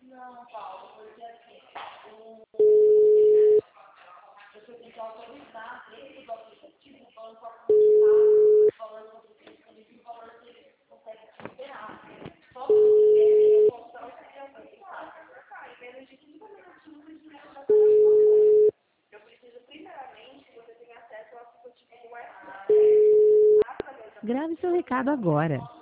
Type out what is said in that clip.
Não, Paulo, porque assim, você tem que autorizar dentro do aplicativo o banco a consultar o valor que você tem disponível e o valor que ele consegue te liberar. Só que você mostrar o que você já tem. Em menos de 15 minutinhos o dinheiro já está na sua conta. Eu preciso, primeiramente, que você tenha acesso ao aplicativo do WhatsApp. Grave seu recado agora.